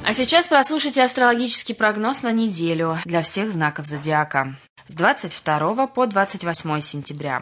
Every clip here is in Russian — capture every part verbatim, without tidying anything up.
А сейчас прослушайте астрологический прогноз на неделю для всех знаков зодиака с двадцать второго по двадцать восьмое сентября.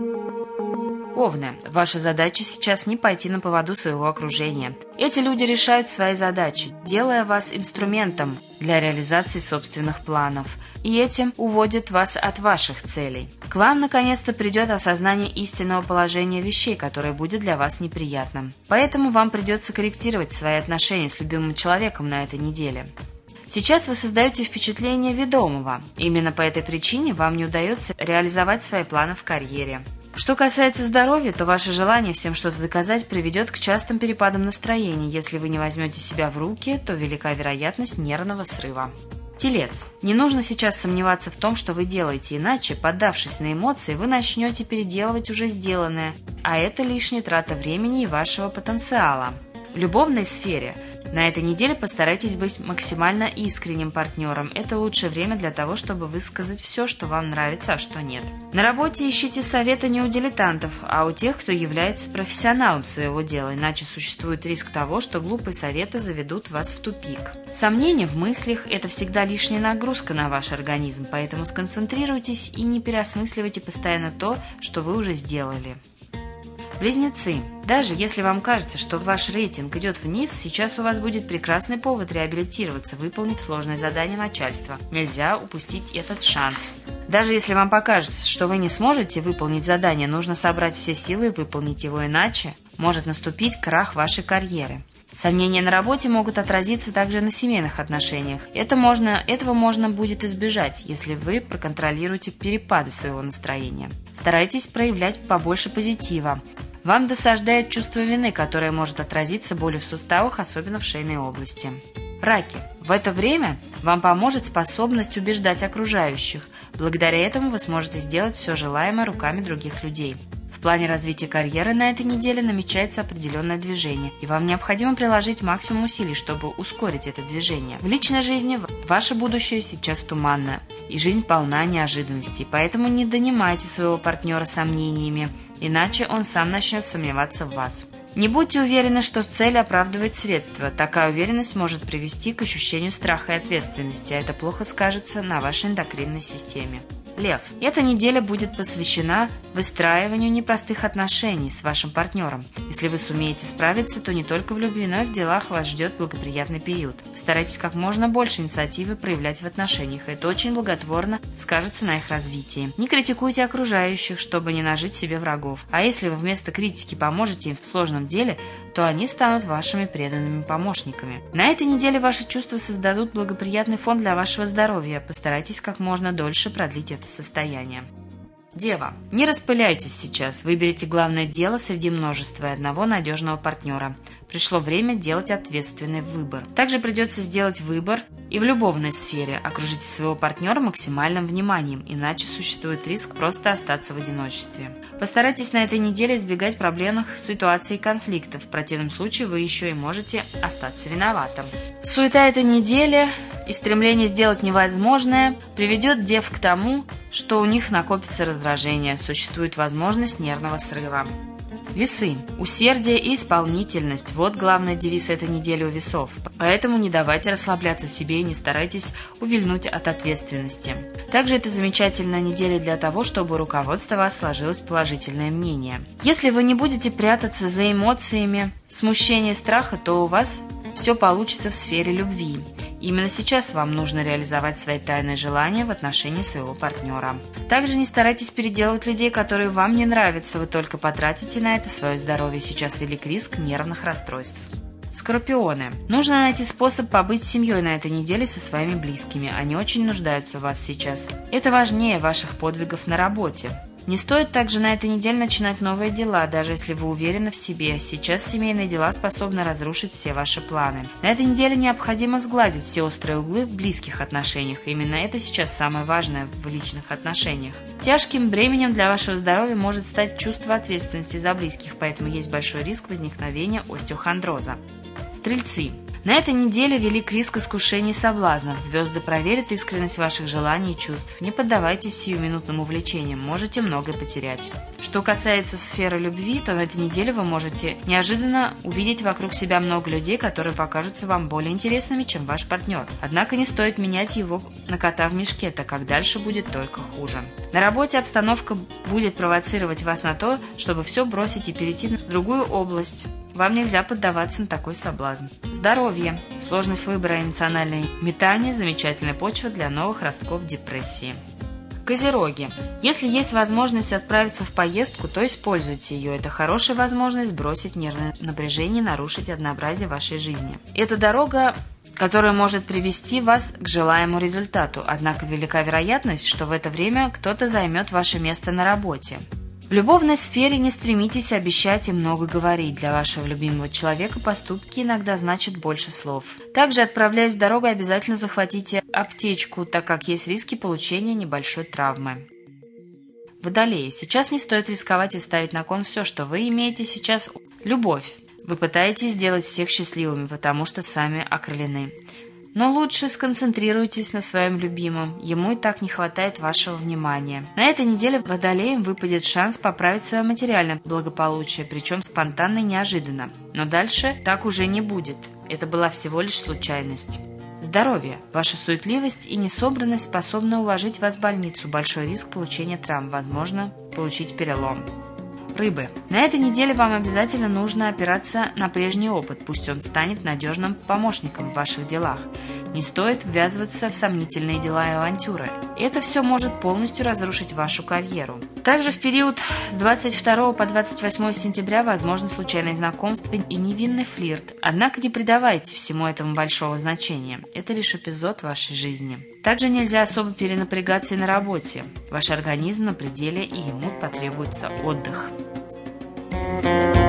Овны, ваша задача сейчас не пойти на поводу своего окружения. Эти люди решают свои задачи, делая вас инструментом для реализации собственных планов, и этим уводят вас от ваших целей. К вам наконец-то придет осознание истинного положения вещей, которое будет для вас неприятным. Поэтому вам придется корректировать свои отношения с любимым человеком на этой неделе. Сейчас вы создаете впечатление ведомого. Именно по этой причине вам не удается реализовать свои планы в карьере. Что касается здоровья, то ваше желание всем что-то доказать приведет к частым перепадам настроения. Если вы не возьмете себя в руки, то велика вероятность нервного срыва. Телец. Не нужно сейчас сомневаться в том, что вы делаете, иначе, поддавшись на эмоции, вы начнете переделывать уже сделанное, а это лишняя трата времени и вашего потенциала. В любовной сфере на этой неделе постарайтесь быть максимально искренним партнером. Это лучшее время для того, чтобы высказать все, что вам нравится, а что нет. На работе ищите советы не у дилетантов, а у тех, кто является профессионалом своего дела, иначе существует риск того, что глупые советы заведут вас в тупик. Сомнения в мыслях – это всегда лишняя нагрузка на ваш организм, поэтому сконцентрируйтесь и не переосмысливайте постоянно то, что вы уже сделали. Близнецы. Даже если вам кажется, что ваш рейтинг идет вниз, сейчас у вас будет прекрасный повод реабилитироваться, выполнив сложное задание начальства. Нельзя упустить этот шанс. Даже если вам покажется, что вы не сможете выполнить задание, нужно собрать все силы и выполнить его, иначе может наступить крах вашей карьеры. Сомнения на работе могут отразиться также на семейных отношениях. Это можно, этого можно будет избежать, если вы проконтролируете перепады своего настроения. Старайтесь проявлять побольше позитива. Вам досаждает чувство вины, которое может отразиться болью в суставах, особенно в шейной области. Раки. В это время вам поможет способность убеждать окружающих. Благодаря этому вы сможете сделать все желаемое руками других людей. В плане развития карьеры на этой неделе намечается определенное движение, и вам необходимо приложить максимум усилий, чтобы ускорить это движение. В личной жизни ваше будущее сейчас туманно, и жизнь полна неожиданностей, поэтому не донимайте своего партнера сомнениями, иначе он сам начнет сомневаться в вас. Не будьте уверены, что цель оправдывает средства. Такая уверенность может привести к ощущению страха и ответственности, а это плохо скажется на вашей эндокринной системе. Лев. Эта неделя будет посвящена выстраиванию непростых отношений с вашим партнером. Если вы сумеете справиться, то не только в любви, но и в делах вас ждет благоприятный период. Постарайтесь как можно больше инициативы проявлять в отношениях. Это очень благотворно скажется на их развитии. Не критикуйте окружающих, чтобы не нажить себе врагов. А если вы вместо критики поможете им в сложном деле, то они станут вашими преданными помощниками. На этой неделе ваши чувства создадут благоприятный фон для вашего здоровья. Постарайтесь как можно дольше продлить это состояние. Дева. Не распыляйтесь сейчас, выберите главное дело среди множества и одного надежного партнера. Пришло время делать ответственный выбор. Также придется сделать выбор и в любовной сфере. Окружите своего партнера максимальным вниманием, иначе существует риск просто остаться в одиночестве. Постарайтесь на этой неделе избегать проблемных ситуаций и конфликтов. В противном случае вы еще и можете остаться виноватым. Суета этой недели и стремление сделать невозможное приведет дев к тому, что у них накопится раздражение, существует возможность нервного срыва. Весы. Усердие и исполнительность – вот главный девиз этой недели у весов. Поэтому не давайте расслабляться себе и не старайтесь увильнуть от ответственности. Также это замечательная неделя для того, чтобы у руководства вас сложилось положительное мнение. Если вы не будете прятаться за эмоциями, смущения и страха, то у вас все получится в сфере любви. Именно сейчас вам нужно реализовать свои тайные желания в отношении своего партнера. Также не старайтесь переделывать людей, которые вам не нравятся, вы только потратите на это свое здоровье. Сейчас велик риск нервных расстройств. Скорпионы. Нужно найти способ побыть с семьей на этой неделе со своими близкими. Они очень нуждаются в вас сейчас. Это важнее ваших подвигов на работе. Не стоит также на этой неделе начинать новые дела, даже если вы уверены в себе. Сейчас семейные дела способны разрушить все ваши планы. На этой неделе необходимо сгладить все острые углы в близких отношениях. Именно это сейчас самое важное в личных отношениях. Тяжким бременем для вашего здоровья может стать чувство ответственности за близких, поэтому есть большой риск возникновения остеохондроза. Стрельцы. На этой неделе велик риск искушений и соблазнов. Звезды проверят искренность ваших желаний и чувств. Не поддавайтесь сиюминутным увлечениям, можете многое потерять. Что касается сферы любви, то на этой неделе вы можете неожиданно увидеть вокруг себя много людей, которые покажутся вам более интересными, чем ваш партнер. Однако не стоит менять его на кота в мешке, так как дальше будет только хуже. На работе обстановка будет провоцировать вас на то, чтобы все бросить и перейти в другую область. Вам нельзя поддаваться на такой соблазн. Здоровье. Сложность выбора и эмоциональное метание – замечательная почва для новых ростков депрессии. Козероги. Если есть возможность отправиться в поездку, то используйте ее. Это хорошая возможность сбросить нервное напряжение и нарушить однообразие вашей жизни. Это дорога, которая может привести вас к желаемому результату. Однако велика вероятность, что в это время кто-то займет ваше место на работе. В любовной сфере не стремитесь обещать и много говорить. Для вашего любимого человека поступки иногда значат больше слов. Также, отправляясь в дорогу, обязательно захватите аптечку, так как есть риски получения небольшой травмы. Водолеи. Сейчас не стоит рисковать и ставить на кон все, что вы имеете сейчас. Любовь. Вы пытаетесь сделать всех счастливыми, потому что сами окрылены. Но лучше сконцентрируйтесь на своем любимом, ему и так не хватает вашего внимания. На этой неделе водолеям выпадет шанс поправить свое материальное благополучие, причем спонтанно и неожиданно. Но дальше так уже не будет, это была всего лишь случайность. Здоровье. Ваша суетливость и несобранность способны уложить вас в больницу, большой риск получения травм, возможно, получить перелом. Рыбы. На этой неделе вам обязательно нужно опираться на прежний опыт, пусть он станет надежным помощником в ваших делах. Не стоит ввязываться в сомнительные дела и авантюры. Это все может полностью разрушить вашу карьеру. Также в период с двадцать второго по двадцать восьмое сентября возможно случайное знакомство и невинный флирт. Однако не придавайте всему этому большого значения. Это лишь эпизод вашей жизни. Также нельзя особо перенапрягаться и на работе. Ваш организм на пределе, и ему потребуется отдых. Thank you.